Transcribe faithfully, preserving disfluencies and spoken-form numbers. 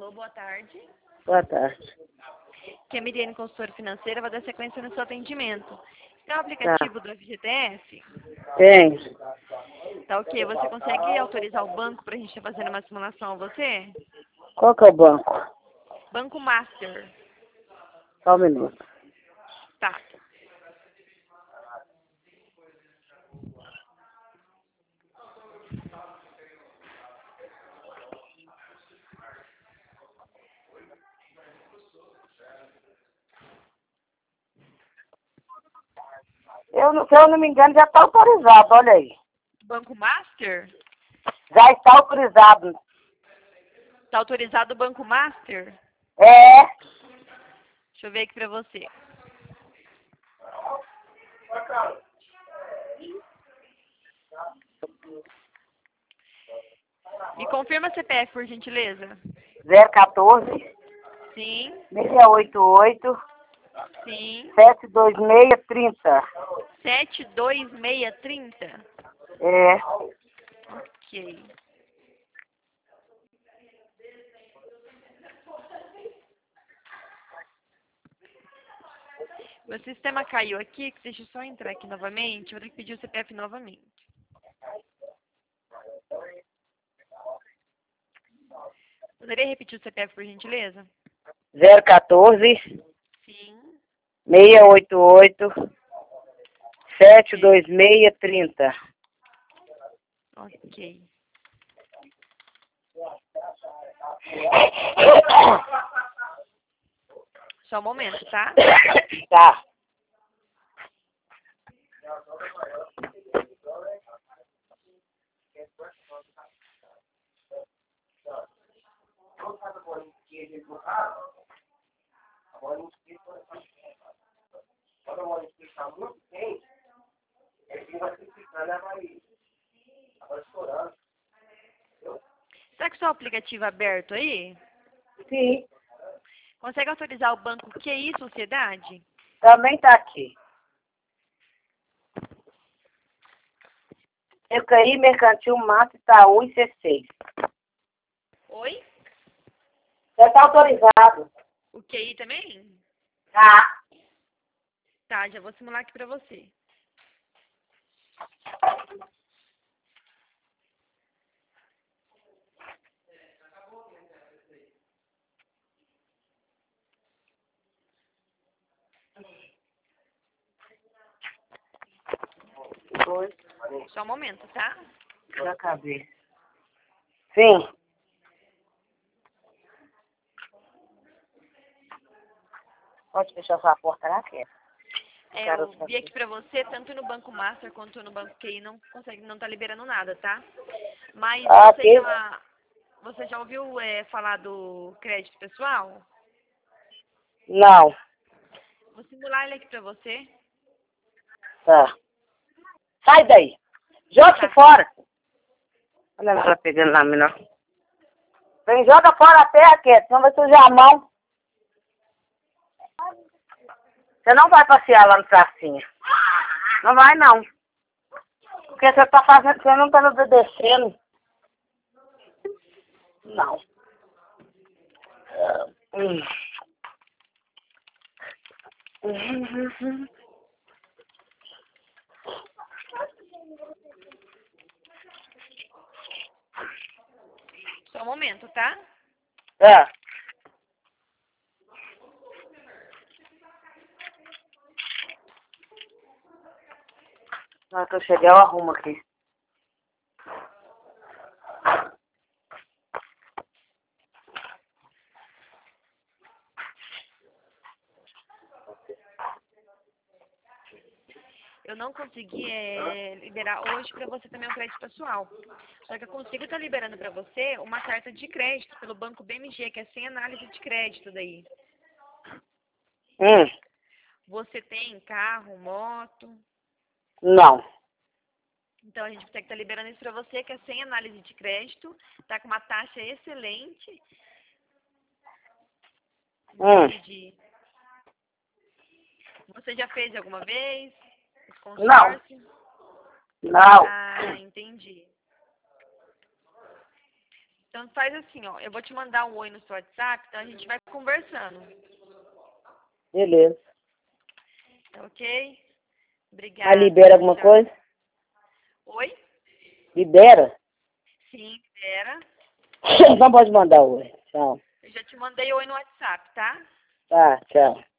Alô, boa tarde. Boa tarde. Que é Miriane, consultora financeira, vai dar sequência no seu atendimento. Tem o aplicativo Tá. do F G T S? Tem. Tá ok. Você consegue autorizar o banco para a gente estar fazendo uma simulação a você? Qual que é o banco? Banco Master. Só um minuto. Tá. Eu, não- se eu não me engano, já está autorizado, olha aí. Banco Master? Já está autorizado. Tá autorizado o Banco Master? É. Deixa eu ver aqui para você. Me confirma C P F, por gentileza. zero quatorze, Sim, seis oito oito, sim. sete dois seis, trinta. sete dois seis trinta. É. Ok. Meu sistema caiu aqui, deixa eu só entrar aqui novamente. Vou ter que pedir o C P F novamente. Poderia repetir o C P F, por gentileza? zero quatorze, Sim. seis oito oito, sete dois seis, trinta. Ok. Só um momento, tá? Tá. Será que o seu aplicativo é aberto aí? Sim. Consegue autorizar o banco Q I Sociedade? Também tá aqui. Eu caí Mercantil Mato Itaú e C seis. Oi? Já está autorizado. O Q I também? Tá. Tá, já vou simular aqui pra você. Foi. Só um momento, tá? Já acabei. Sim. Pode fechar sua porta lá, quieta. É, eu vi aqui pra você, tanto no Banco Master quanto no Banco Q I, não consegue, não tá liberando nada, tá? Mas Ah, você que... já, você já ouviu é, falar do crédito pessoal? Não. Vou simular ele aqui pra você. Tá. Sai daí. Joga Tá. fora. Olha ela pegando lá, menor. Vem, joga fora a terra, quieta, senão vai sujar a mão. Você não vai passear lá no pracinha. Não vai, não. Porque você tá fazendo, você não tá me obedecendo. Não. Hum. Uhum. Só um momento, tá? É. Na hora que eu chegar, eu arrumo aqui. Eu não consegui é, liberar hoje para você também um crédito pessoal. Só que eu consigo estar liberando para você uma carta de crédito pelo Banco B M G, que é sem análise de crédito daí. Hum. Você tem carro, moto. Não. Então a gente consegue estar liberando isso para você, que é sem análise de crédito, tá com uma taxa excelente. Hum. De... Você já fez alguma vez? Esse Não. consórcio? Não. Ah, entendi. Então faz assim, ó. Eu vou te mandar um oi no seu WhatsApp, então a gente vai conversando. Beleza. Ok? Obrigada. Mas libera alguma Tchau. coisa? Oi? Libera? Sim, espera. Então pode mandar oi. Tchau. Eu já te mandei oi no WhatsApp, tá? Tá, tchau.